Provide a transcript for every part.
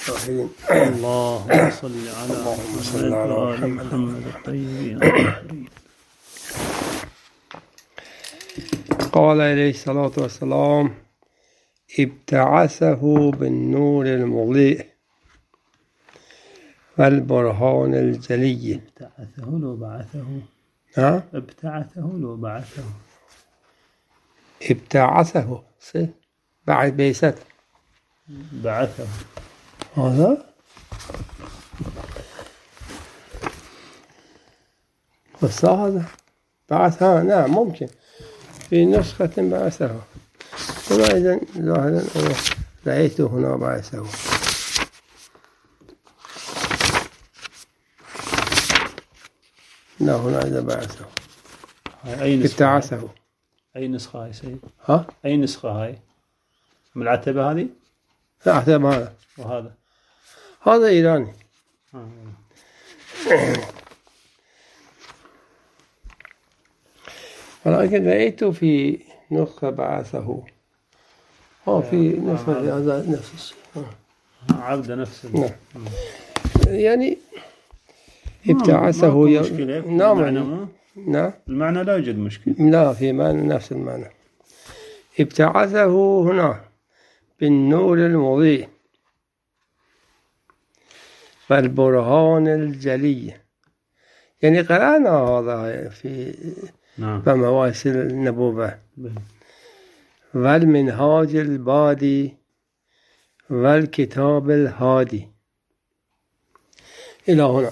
الرحيم. اللهم صل على محمد الطيبين الطاهرين. قال عليه الصلاة والسلام: ابتعثه بالنور المضيء والبرهان الجلي. ابتعثه لو بعثه. ابتعثه لو بعثه. ابتعثه بعد بعثته. بعثه هذا هذا بعثها. نعم ممكن في نسخة بعثه. هنا إذن ظاهرا رأيته هنا بعثه. لا هنا إذا بعثه. أي نسخة؟ ابتعثه. أي نسخة هاي سيد؟ ها؟ أي نسخة هاي؟ من العتبة هذه؟ لا عتبة هذا. وهذا؟ هذا إيراني. ولكن رأيته في نسخة بعثه. في نسخة هذا نفس الشيء. عبد نفسه. نعم. يعني ابتعثه نعم. نعم. المعنى لا يوجد مشكلة. لا في معنى نفس المعنى. ابتعثه هنا بالنور المضيء والبرهان الجلي. يعني قرأنا هذا في بمواسم النبوة. والمنهاج البادي والكتاب الهادي إلى هنا.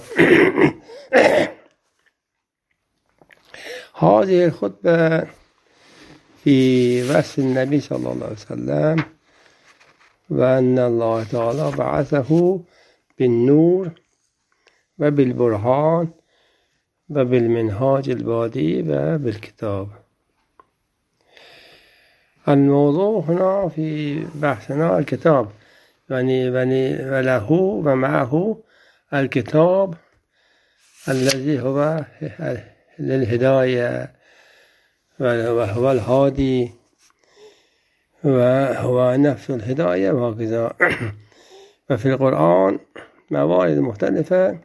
هذه الخطبة في وصف النبي صلى الله عليه وسلم وأن الله تعالى بعثه بالنور وبالبرهان وبالمنهاج البادي وبالكتاب. الموضوع هنا في بحثنا الكتاب، يعني وله ومعه الكتاب الذي هو للهداية وهو الهادي وهو نفس الهداية وهكذا. وفي القرآن موارد مختلفة،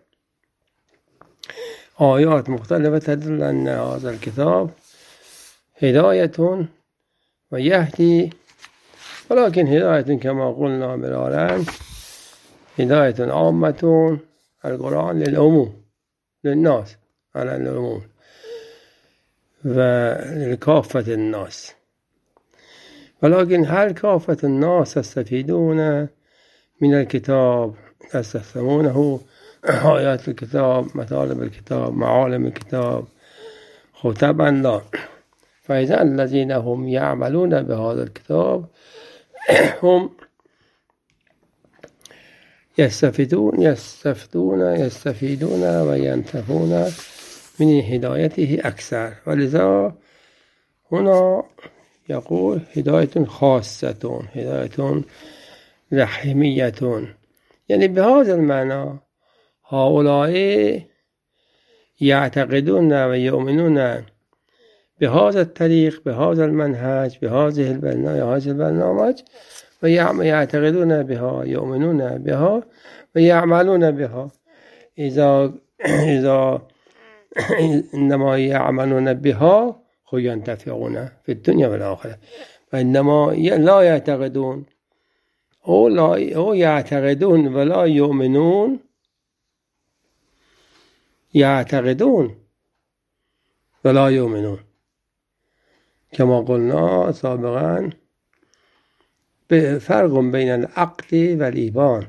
آيات مختلفة تدل أن هذا الكتاب هداية ويهدي، ولكن هداية كما قلنا مرارا هداية عامة. القرآن للعموم للناس على العموم ولكافة الناس. ولكن هل كافة الناس يستفيدون من الكتاب، يستخدمونه آيات الكتاب، مطالب الكتاب، معالم الكتاب؟ طبعا لا. فإذا الذين هم يعملون بهذا الكتاب هم يستفيدون وينتفعون من هدايته أكثر. ولذا هنا يقول هداية خاصة، هداية رحمية. يعني بهذا المعنى هؤلاء يعتقدون ويؤمنون بهذا الطريق، بهذا المنهج، بهذه البرنامج، ويعتقدون بها، يؤمنون بها ويعملون بها. إذا إنما يعملون بها ينتفعون في الدنيا والآخرة، وإنما لا يعتقدون أو يعتقدون ولا يؤمنون، يعتقدون ولا يؤمنون كما قلنا سابقا. فرق بين العقد والإيمان.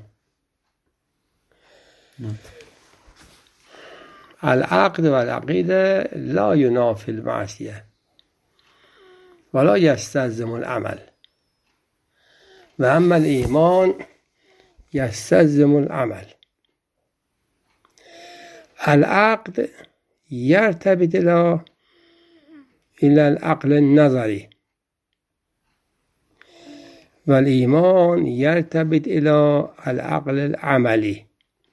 العقد والعقيدة لا ينافي المعصية ولا يستلزم العمل، وأما الإيمان يستلزم العمل. العقد يرتبط إلى العقل النظري، والإيمان يرتبط إلى العقل العملي.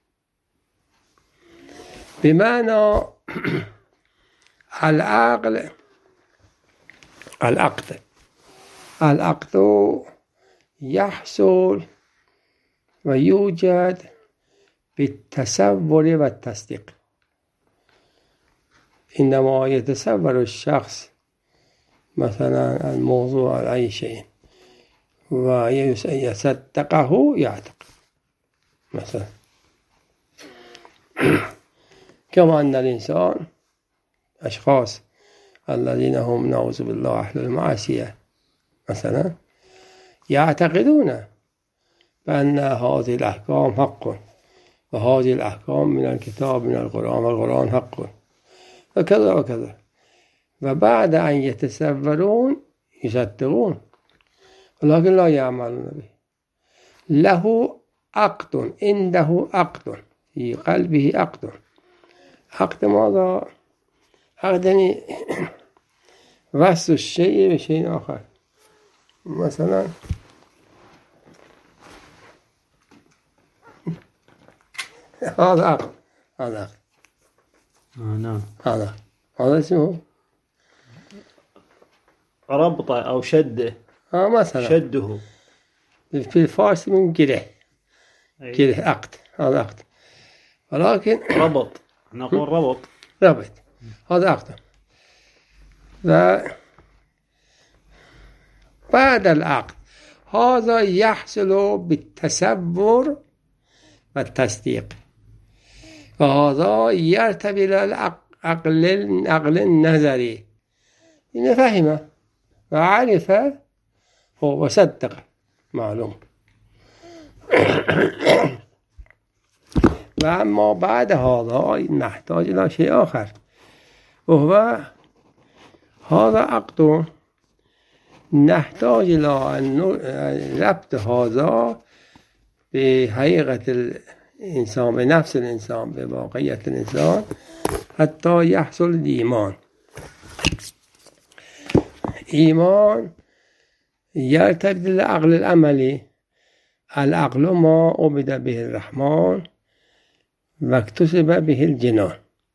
بمعنى العقد يحصل ويوجد بالتصور والتصديق. إنما يتصور الشخص مثلا الموضوع على أي شيء ويصدقه يعتقد مثلا. كما أن الإنسان أشخاص الذين هم نعوذ بالله أهل المعصية مثلا يعتقدون بأن هذه الأحكام حق وهذه الأحكام من الكتاب من القرآن والقرآن حق وكذا وكذا، وبعد أن يتصورون يصدقون ولكن لا يعملون به. له عقد، عنده عقد في قلبه عقد. عقد ماذا؟ عقد يعني وصل الشيء بشيء آخر. مثلا هذا عقد، هذا عقد. نعم. هذا اسمه ربطه أو شده. مثلا شده في الفارس من جره. جره عقد، هذا عقد. ولكن ربط، نقول ربط هذا عقد. بعد العقد هذا يحصل بالتصور والتصديق، وهذا يرتبط إلى العقل النظري. إن فهم وعرف هو وصدق معلوم. وأما بعد هذا نحتاج إلى شيء آخر، وهو هذا عقد نحتاج إلى أن ربط هذا بحقيقة الإنسان، بنفس الإنسان، بواقعية الإنسان، حتى يحصل الإيمان. إيمان يرتبط بالعقل العملي. العقل ما عبد به الرحمن واكتسب به الجنان.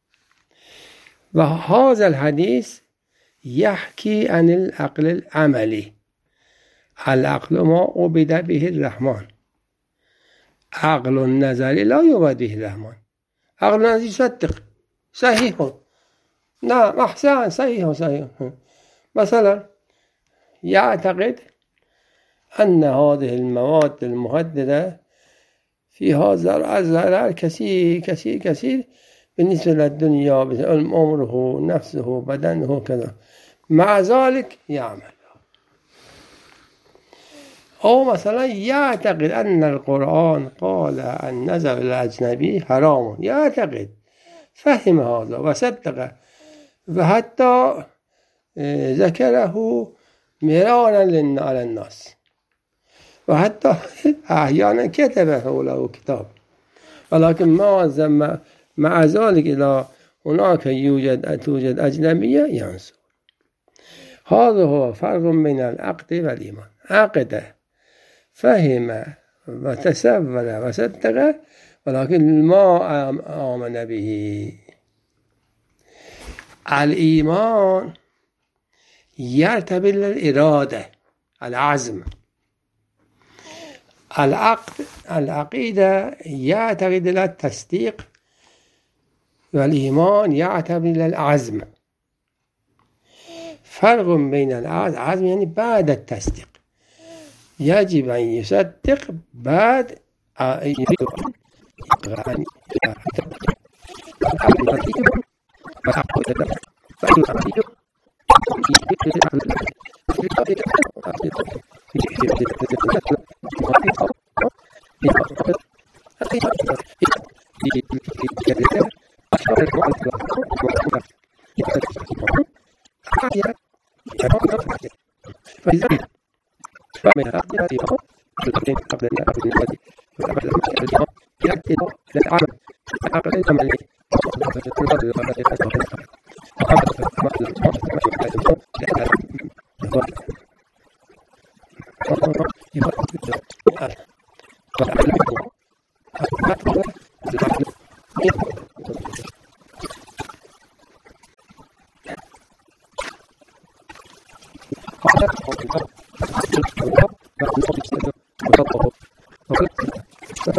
وهذا الحديث يحكي عن العقل العملي. العقل ما عبد به الرحمن. عقل النظري لا يعبد به الرحمن. عقل النظري يصدق صحيح، نعم أحسن صحيح. مثلا يعتقد أن هذه المواد المهددة فيها ضرر كثير بالنسبة للدنيا، عمره، نفسه، بدنه، كذا. مع ذلك يعمل. أو مثلا يعتقد أن القرآن قال النظر إلى الأجنبي حرام. يعتقد، فهم هذا وصدق، وحتى ذكره مرارا على الناس، وحتى أحيانا كتبه له كتاب. ولكن مع ذلك إذا هناك توجد أجنبية ينصر. هذا هو فرق بين العقد والإيمان. عقد فهم وتصور وصدق، ولكن ما آمن به. الإيمان يرتبط بالإرادة، العزم. العقيدة يعتقد إلى التصديق، والإيمان يعتبر إلى العزم. فرق بين العزم يعني بعد التصديق، يجب أن يصدق بعد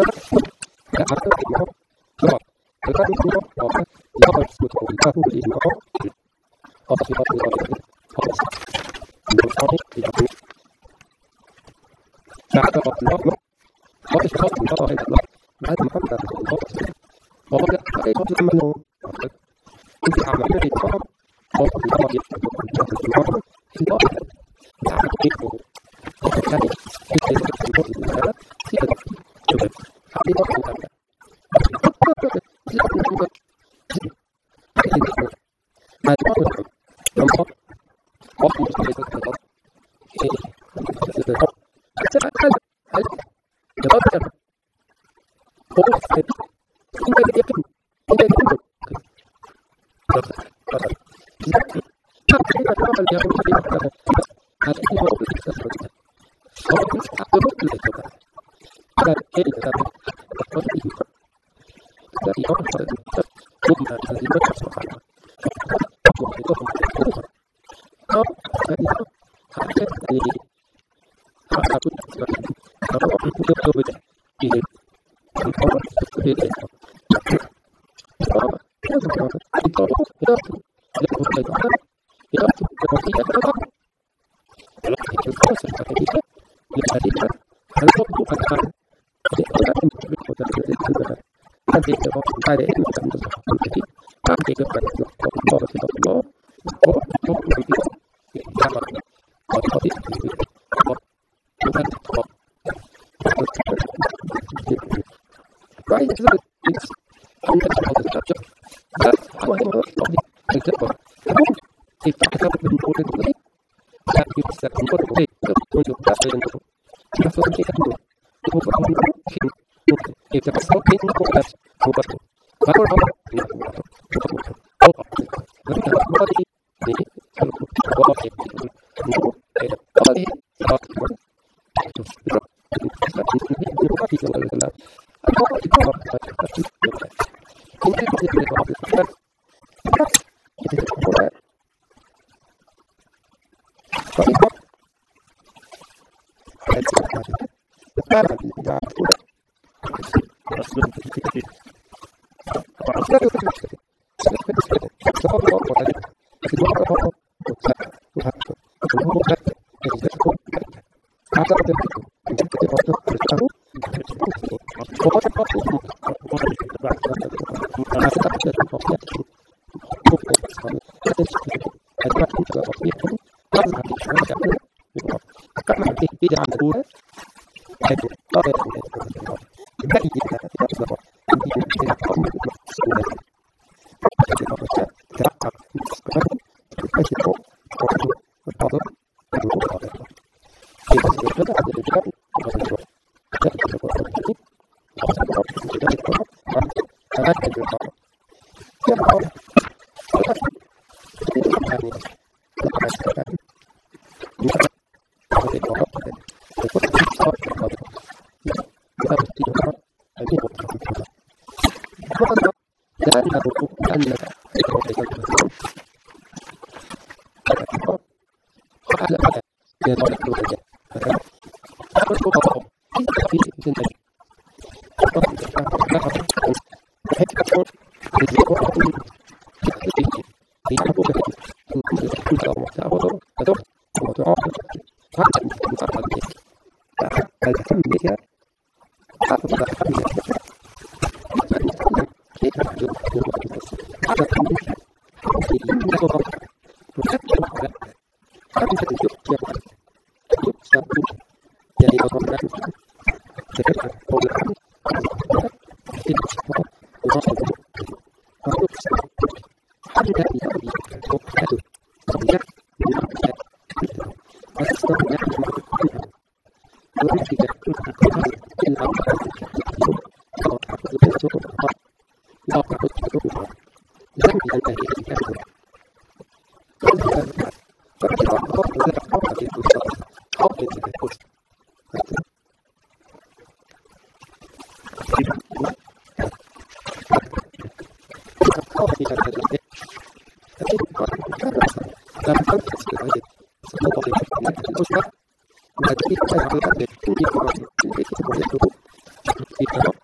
Thank you.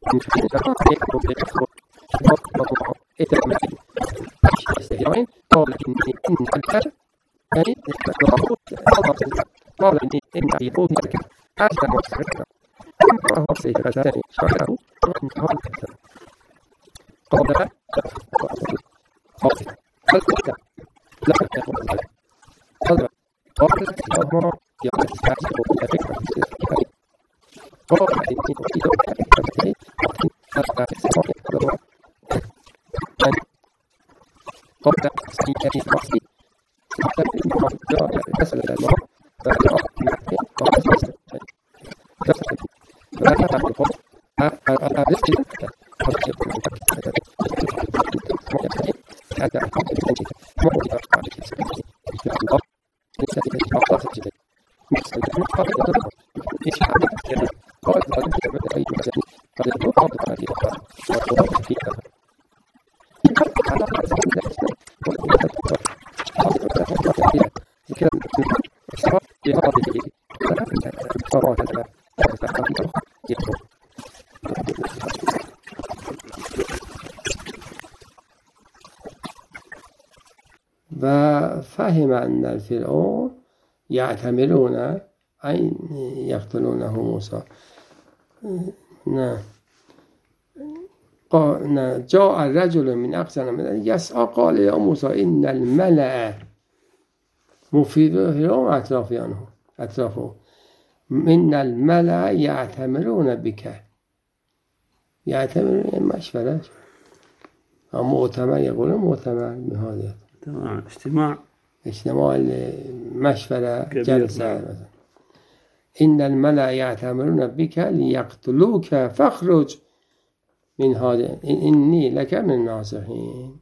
و فهم أن الفرعون يعتمرون أن يقتلونه موسى. جاء الرجل من أقصى المدينة يسعى قال يا موسى إن الملأ مفيد فرعون أطرافه إن الملأ يعتمرون بك. يعتمرون مشورة مؤتمر، يقولون مؤتمر بهذا تمام. اجتماع المشورة جلسة مثلا. إن الملأ يعتمرون بك ليقتلوك فاخرج من هذا إني لك من الناصحين.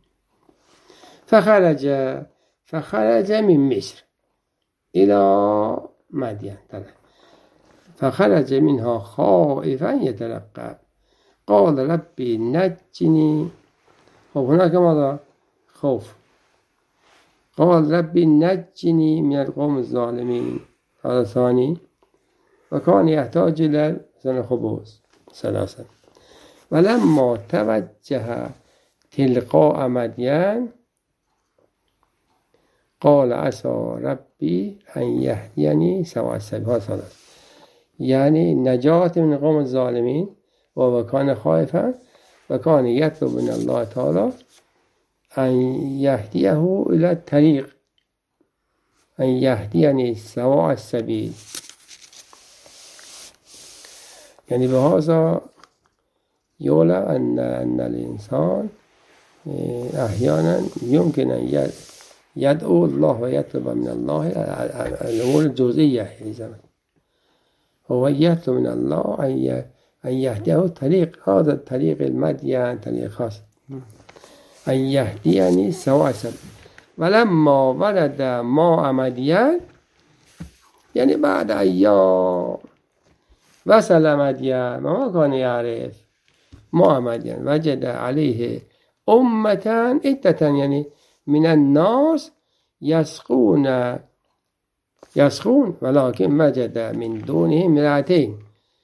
فخرج من مصر إلى مدين، فخرج منها خائفا يترقب قال ربي نجني. هناك ماذا؟ خوف. قال ربي نجني من القوم الظالمين. هذا ثاني. وكان يحتاج إلى خبز ثلاثة. ولما توجه تلقاء مدين قال عسى ربي أن يهديني سواء السبيل. يعني نجاة من القوم الظالمين، وكان خائفا وكان يطلب من الله تعالى أن يهديه إلى الطريق، أن يهديني سواء السبيل. يعني بهذا يعلم أن الإنسان أحيانا يمكن أن يدعو الله ويطلب من الله الأمور الجزئية. هو يطلب من الله أن يهديه الطريق، هذا الطريق المدين طريق خاص، أن يهديني سواء السبيل. ولما ورد ماء مدين، يعني بعد أيام وصل مدين ما كان يعرف ماء مدين وجد عليه أمة عدة، يعني من الناس يسقون ولكن وجد من دونهم امرأتين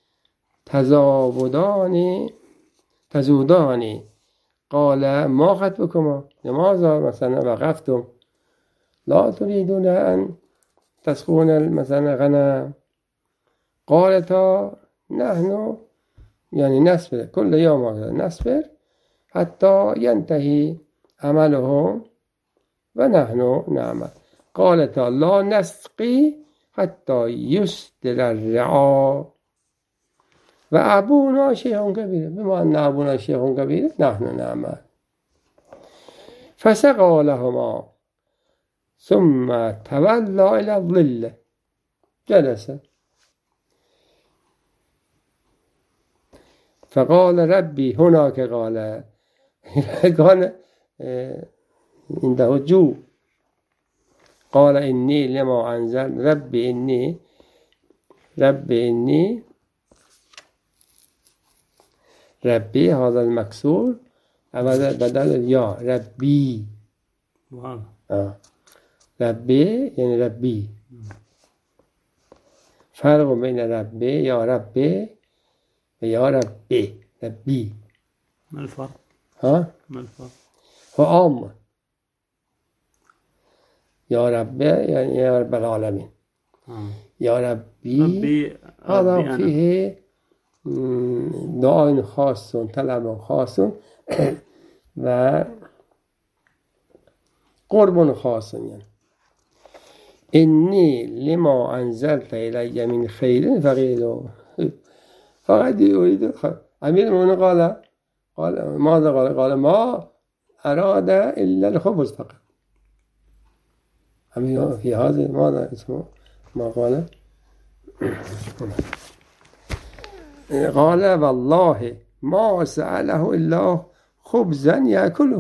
تزودان قال ما خطبكما؟ لماذا مثلا وقفتم؟ لا تريدون أن تسقون مثلا غنم؟ قالتا نحن يعني نصبر كل يوم نصبر حتى ينتهي عملهم ونحن نعمل. قالتا لا نسقي حتى يصدر الرعاء وأبونا شيخ كبير. بما أن أبونا شيخ كبير نحن نعمل. فسقى لهما ثم تولى إلى الظل جلس. فقال ربي هناك قال كان عنده جوع قال إني لما أنزل ربي هذا المكسور بدل يا ربي. ربي يعني ربي. فرق بين ربي يا ربي و يا ربي. ربي. ما الفرق؟ ها؟ ما الفرق؟ هو عام. يا رب يعني يا رب العالمين. يا ربي هذا فيه دعاء خاص طلب خاص و قرب خاص يعني. إني لما أنزلت إلي من خير فقير. فقد يريد أمير المؤمنين قال ماذا قال ما أراد إلا الخبز فقط. أمير في هذا ماذا اسمه ما قال والله ما سأله إلا خبزا يأكله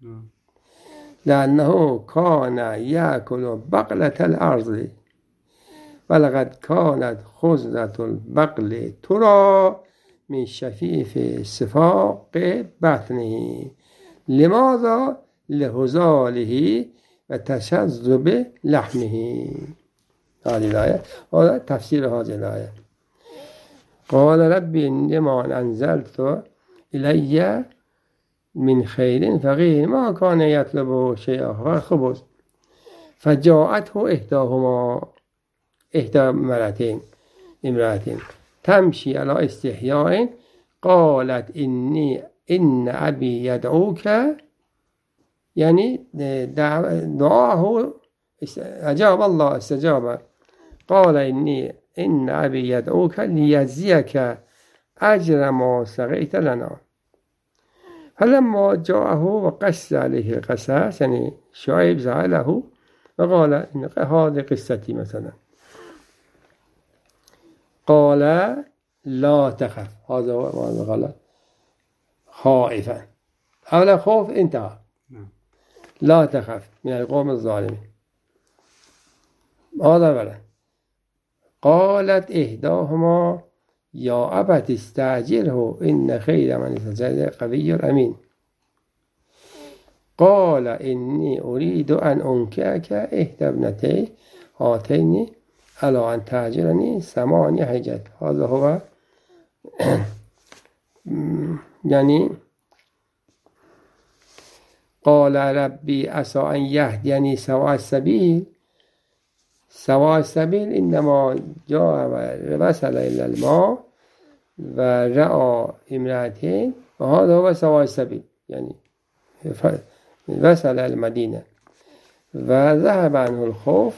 لأنه كان يأكل بقلة الأرض ولقد كانت خزنة البقل ترى من شفيف صفاق بطنه. لماذا؟ لهزاله وتشذب لحمه. هذه الآية وهذا تفسير هذه الآية. قال ربي إنما أنزلت إلي من خير فقير ما كان يطلب شيئا خبز. فجاءته إحدى امرأتين تمشي على استحياء قالت إن أبي يدعوك يعني دعاه أجاب الله استجاب. قال إن أبي يدعوك ليجزيك أجر ما سقيت لنا. فلما جاءه وقص عليه القصص يعني شعيب زعله وقال إن هذه قصتي مثلا. قال لا تخف. هذا هو غلط. خائفا أولا خوف انتهى. لا تخف من القوم الظالمين. هذا بلا. قالت إحداهما يا أبت استعجله إن خير من استعجل قوي أمين. قال إني أريد أن أنكحك إحدى ابنتي هاتين على أن تأجرني 8 حجج. هذا هو يعني قال ربي عسى أن يهديني سواء السبيل. سواء السبيل إنما جاء ووصل إلى الماء ورأى امرأتين وهذا هو سواء السبيل يعني وصل المدينة وذهب عنه الخوف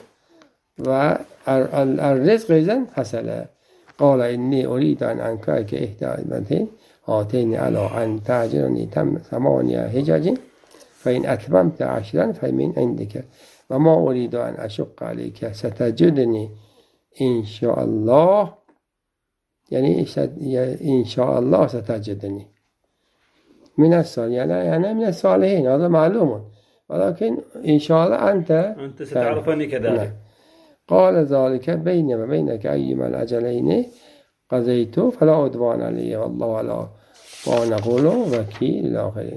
والرزق إذن حصل. قال إني أريد أن أنكحك إحدى ابنتين هاتين على أن تأجرني 8 حجج فإن أتممت 10 فمن عندك وما أريد أن أشق عليك ستجدني إن شاء الله يعني إن شاء الله ستجدني من الصالحين يعني من الصالحين. هذا معلوم ولكن إن شاء الله أنت ستعرفني كذلك. قال ذلك بيني وبينك أيما الأجلين قضيت فلا عدوان علي والله على ما نقول وكيل الآخرين.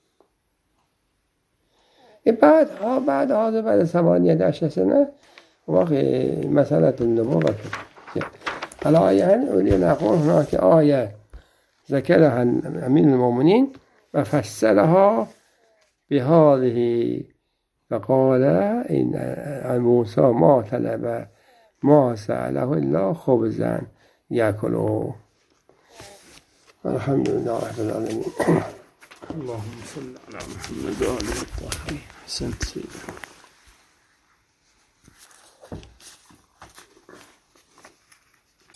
بعد هذا بعد 18 سنة وقت مسألة النبوة. على آية أريد أن أقول هناك آية ذكرها أمير المؤمنين وفسرها بهذه فقال إن موسى ما طلب ما سأله إلا خبزا يأكله. الحمد لله رب العالمين. اللهم صل على محمد وآله الطاهرين. أحسنت سيدنا.